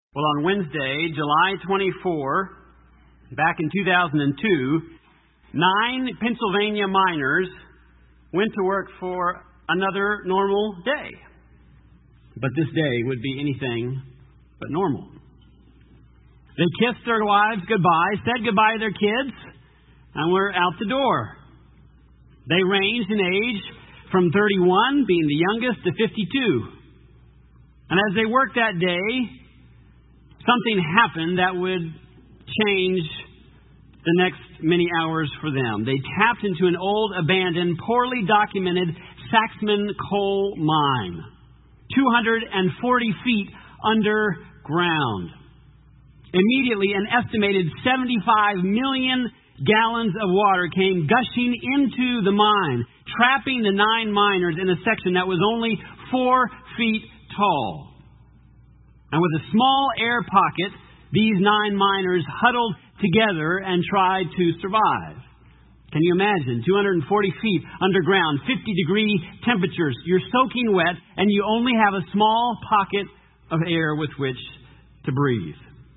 Well, on Wednesday, July 24, back in 2002, 9 Pennsylvania miners went to work for another normal day. But this day would be anything but normal. They kissed their wives goodbye, said goodbye to their kids, and were out the door. They ranged in age from 31, being the youngest, to 52. And as they worked that day, something happened that would change the next many hours for them. They tapped into an old, abandoned, poorly documented Saxman coal mine, 240 feet underground. Immediately, an estimated 75 million gallons of water came gushing into the mine, trapping the 9 miners in a section that was only 4 feet tall. And with a small air pocket, these 9 miners huddled together and tried to survive. Can you imagine? 240 feet underground, 50-degree temperatures. You're soaking wet, and you only have a small pocket of air with which to breathe.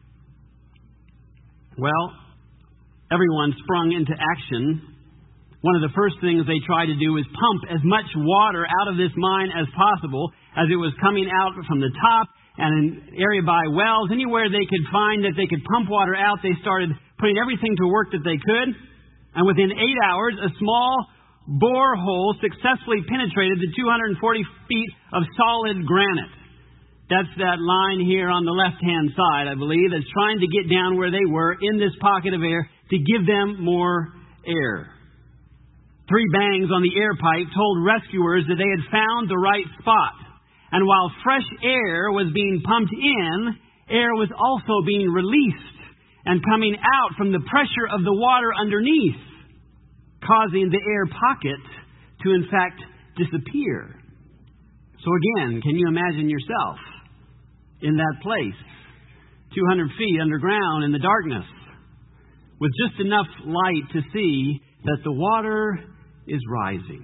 Well, everyone sprung into action. One of the first things they tried to do was pump as much water out of this mine as possible as it was coming out from the top and an area by wells. Anywhere they could find that they could pump water out, they started putting everything to work that they could. And within 8 hours, a small borehole successfully penetrated the 240 feet of solid granite. That's that line here on the left-hand side, I believe, that's trying to get down where they were in this pocket of air to give them more air. 3 bangs on the air pipe told rescuers that they had found the right spot. And while fresh air was being pumped in, air was also being released and coming out from the pressure of the water underneath, causing the air pocket to, in fact, disappear. So again, can you imagine yourself in that place, 200 feet underground in the darkness, with just enough light to see that the water is rising?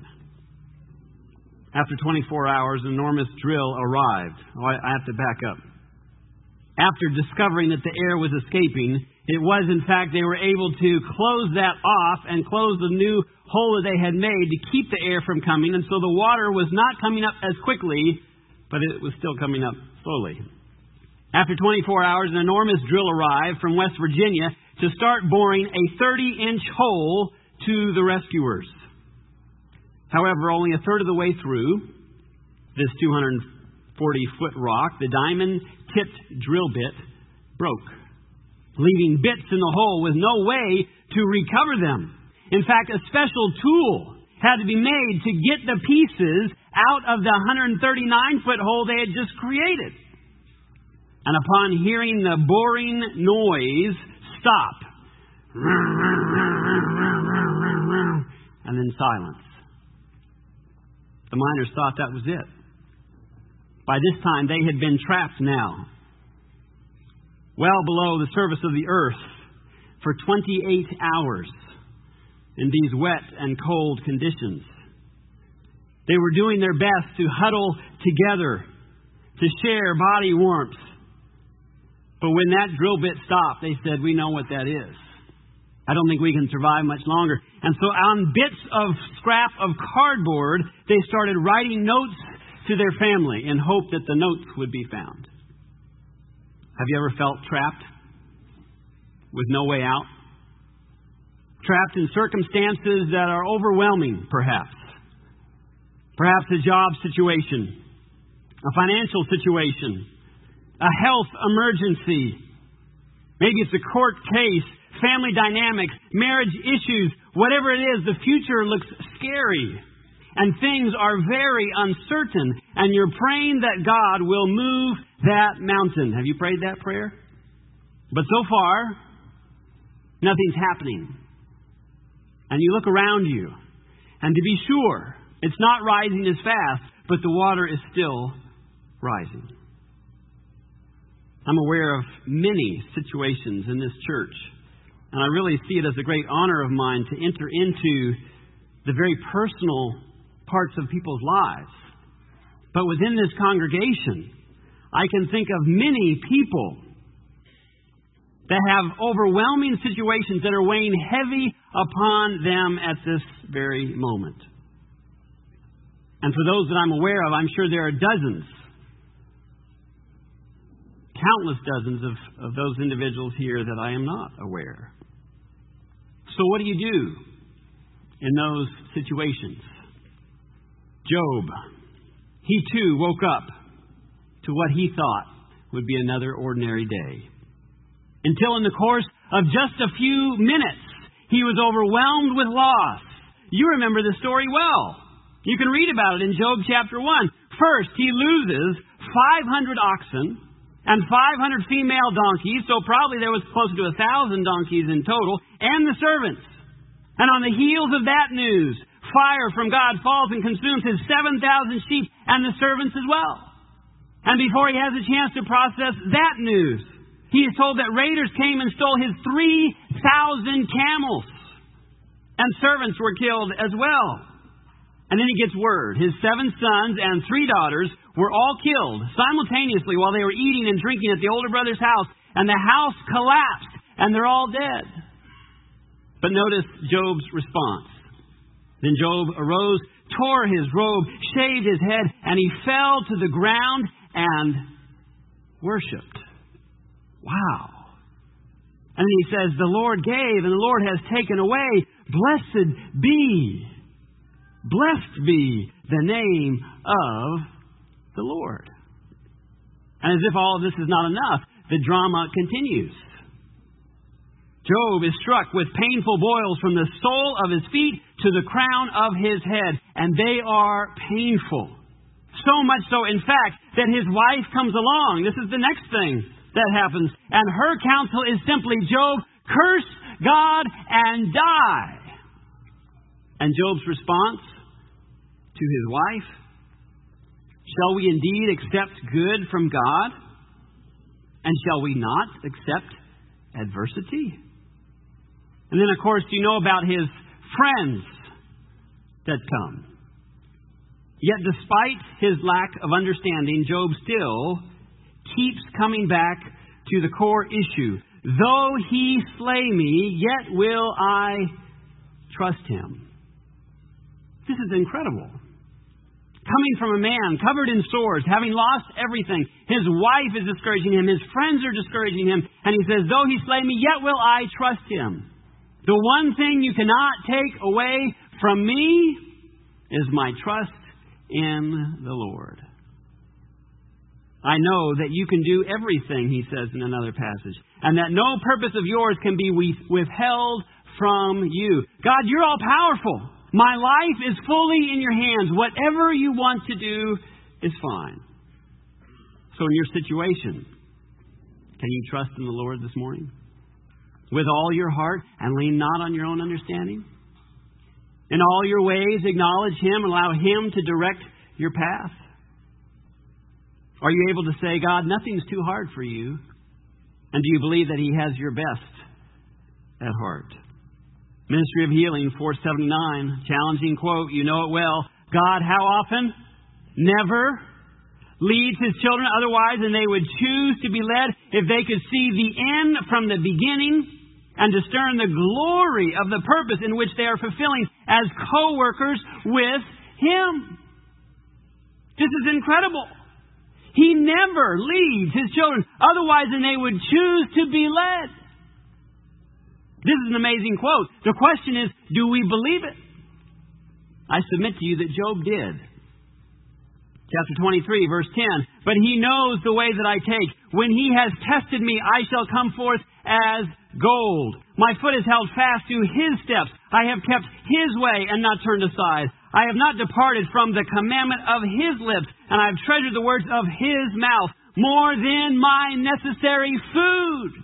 After 24 hours, an enormous drill arrived. I have to back up. After discovering that the air was escaping, it was, in fact, they were able to close that off and close the new hole that they had made to keep the air from coming. And so the water was not coming up as quickly, but it was still coming up slowly. After 24 hours, an enormous drill arrived from West Virginia to start boring a 30-inch hole to the rescuers. However, only a third of the way through this 240-foot rock, the diamond-tipped drill bit broke, leaving bits in the hole with no way to recover them. In fact, a special tool had to be made to get the pieces out of the 139-foot hole they had just created. And upon hearing the boring noise stop, and then silence. The miners thought that was it. By this time, they had been trapped now, well below the surface of the earth, for 28 hours in these wet and cold conditions. They were doing their best to huddle together, to share body warmth. But when that drill bit stopped, they said, "We know what that is. I don't think we can survive much longer." And so on bits of scrap of cardboard, they started writing notes to their family in hope that the notes would be found. Have you ever felt trapped with no way out? Trapped in circumstances that are overwhelming, perhaps. Perhaps a job situation, a financial situation, a health emergency. Maybe it's a court case, family dynamics, marriage issues, whatever it is, the future looks scary. And things are very uncertain. And you're praying that God will move that mountain. Have you prayed that prayer? But so far, nothing's happening. And you look around you. And to be sure, it's not rising as fast, but the water is still rising. I'm aware of many situations in this church. And I really see it as a great honor of mine to enter into the very personal parts of people's lives. But within this congregation, I can think of many people that have overwhelming situations that are weighing heavy upon them at this very moment. And for those that I'm aware of, I'm sure there are dozens, countless dozens of those individuals here that I am not aware. So what do you do in those situations? Job, he too woke up to what he thought would be another ordinary day. Until in the course of just a few minutes, he was overwhelmed with loss. You remember the story well. You can read about it in Job chapter 1. First, he loses 500 oxen and 500 female donkeys, so probably there was close to 1,000 donkeys in total, and the servants. And on the heels of that news, fire from God falls and consumes his 7,000 sheep and the servants as well. And before he has a chance to process that news, he is told that raiders came and stole his 3,000 camels. And servants were killed as well. And then he gets word. His 7 sons and 3 daughters were all killed simultaneously while they were eating and drinking at the older brother's house. And the house collapsed and they're all dead. But notice Job's response. Then Job arose, tore his robe, shaved his head, and he fell to the ground and worshipped. Wow. And then he says, the Lord gave and the Lord has taken away. Blessed be the name of the Lord. And as if all of this is not enough, the drama continues. Job is struck with painful boils from the sole of his feet to the crown of his head. And they are painful. So much so, in fact, that his wife comes along. This is the next thing that happens. And her counsel is simply, Job, curse God and die. And Job's response to his wife, shall we indeed accept good from God? And shall we not accept adversity? And then, of course, you know about his friends that come. Yet despite his lack of understanding, Job still keeps coming back to the core issue. Though he slay me, yet will I trust him. This is incredible. Coming from a man covered in sores, having lost everything. His wife is discouraging him. His friends are discouraging him. And he says, though he slay me, yet will I trust him. The one thing you cannot take away from me is my trust in the Lord. I know that you can do everything, he says in another passage, and that no purpose of yours can be withheld from you. God, you're all powerful. My life is fully in your hands. Whatever you want to do is fine. So in your situation, can you trust in the Lord this morning? With all your heart and lean not on your own understanding? In all your ways, acknowledge Him and allow Him to direct your path? Are you able to say, God, nothing's too hard for you? And do you believe that He has your best at heart? Ministry of Healing, 479, challenging quote, you know it well. God, how often? Never leads His children otherwise than they would choose to be led if they could see the end from the beginning and discern the glory of the purpose in which they are fulfilling as co-workers with Him. This is incredible. He never leads His children otherwise than they would choose to be led. This is an amazing quote. The question is, do we believe it? I submit to you that Job did. Chapter 23, verse 10. But He knows the way that I take. When He has tested me, I shall come forth as gold. My foot is held fast to His steps. I have kept His way and not turned aside. I have not departed from the commandment of His lips, and I have treasured the words of His mouth more than my necessary food.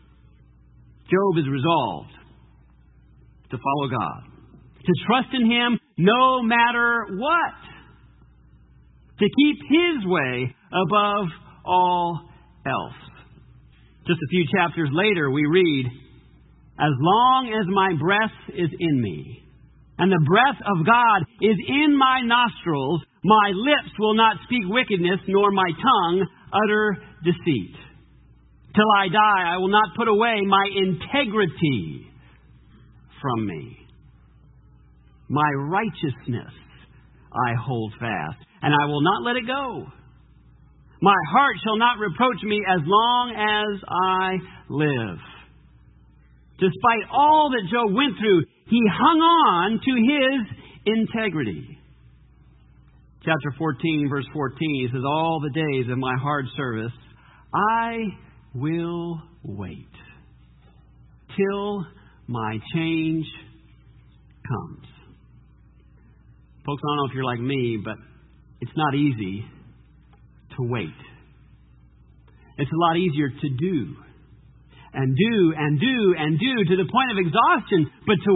Job is resolved to follow God, to trust in Him no matter what, to keep His way above all else. Just a few chapters later, we read, as long as my breath is in me, and the breath of God is in my nostrils, my lips will not speak wickedness, nor my tongue utter deceit. Till I die, I will not put away my integrity from me. My righteousness I hold fast, and I will not let it go. My heart shall not reproach me as long as I live. Despite all that Job went through, he hung on to his integrity. Chapter 14, verse 14, he says, all the days of my hard service, I will wait till my change comes. Folks, I don't know if you're like me, but it's not easy to wait. It's a lot easier to do and do and do and do to the point of exhaustion, but to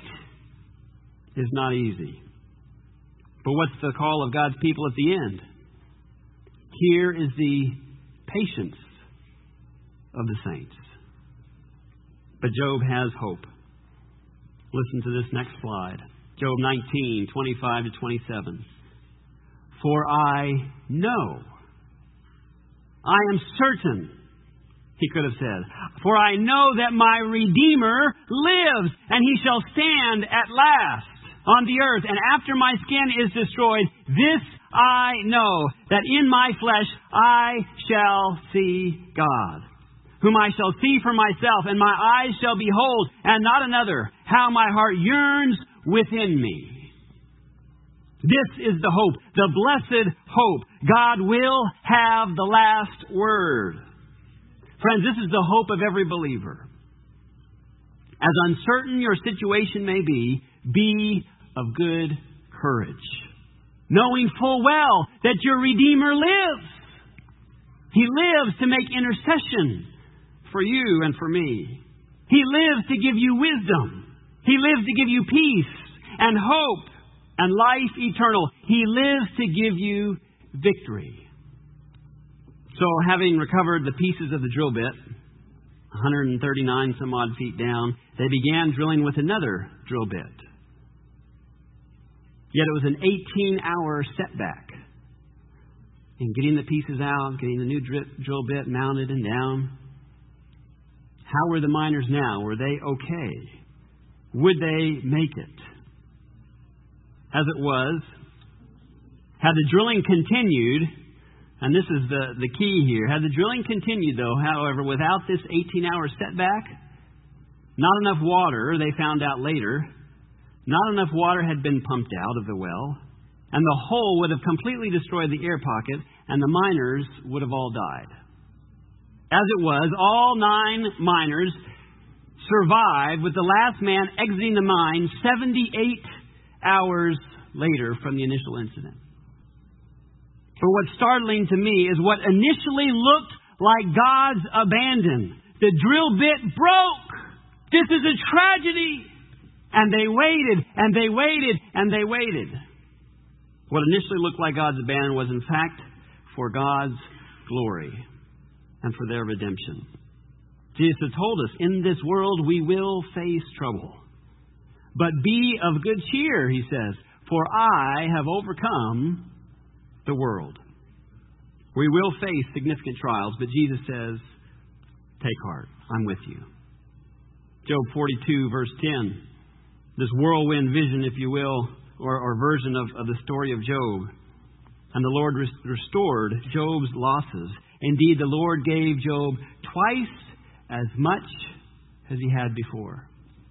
wait is not easy. But what's the call of God's people at the end? Here is the patience of the saints. But Job has hope. Listen to this next slide. Job 19, 25 to 27. For I know, I am certain, he could have said, for I know that my Redeemer lives, and he shall stand at last on the earth. And after my skin is destroyed, this I know, that in my flesh I shall see God, whom I shall see for myself, and my eyes shall behold, and not another, how my heart yearns within me. This is the hope, the blessed hope. God will have the last word. Friends, this is the hope of every believer. As uncertain your situation may be of good courage, knowing full well that your Redeemer lives. He lives to make intercession for you and for me. He lives to give you wisdom. He lives to give you peace and hope and life eternal. He lives to give you victory. So, having recovered the pieces of the drill bit, 139 some odd feet down, they began drilling with another drill bit. Yet it was an 18-hour setback in getting the pieces out, getting the new drill bit mounted and down. How were the miners now? Were they okay? Would they make it? As it was, had the drilling continued, and this is the key here, had the drilling continued, though, however, without this 18-hour setback, not enough water, they found out later, not enough water had been pumped out of the well, and the hole would have completely destroyed the air pocket, and the miners would have all died. As it was, all 9 miners survived, with the last man exiting the mine 78 hours later from the initial incident. But what's startling to me is what initially looked like God's abandon. The drill bit broke. This is a tragedy. And they waited, and they waited, and they waited. What initially looked like God's abandon was, in fact, for God's glory and for their redemption. Jesus had told us, in this world we will face trouble. But be of good cheer, he says, for I have overcome the world. We will face significant trials, but Jesus says, take heart, I'm with you. Job 42, verse 10. This whirlwind vision, if you will, or version of the story of Job. And the Lord restored Job's losses. Indeed, the Lord gave Job twice as much as he had before.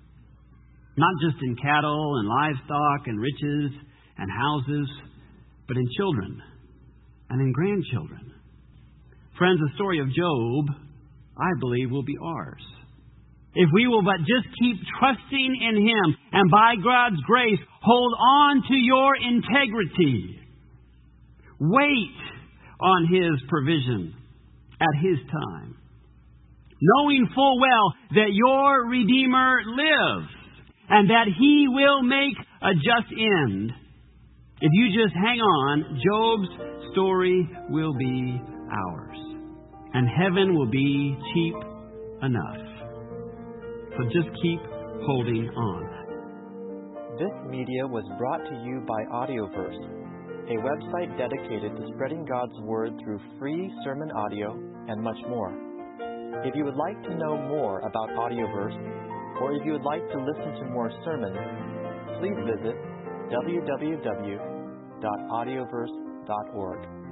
Not just in cattle and livestock and riches and houses, but in children and in grandchildren. Friends, the story of Job, I believe, will be ours. If we will but just keep trusting in Him and by God's grace hold on to your integrity. Wait on His provision at His time. Knowing full well that your Redeemer lives and that He will make a just end. If you just hang on, Job's story will be ours. And heaven will be cheap enough. So just keep holding on. This media was brought to you by Audioverse, a website dedicated to spreading God's Word through free sermon audio and much more. If you would like to know more about Audioverse, or if you would like to listen to more sermons, please visit www.audioverse.org.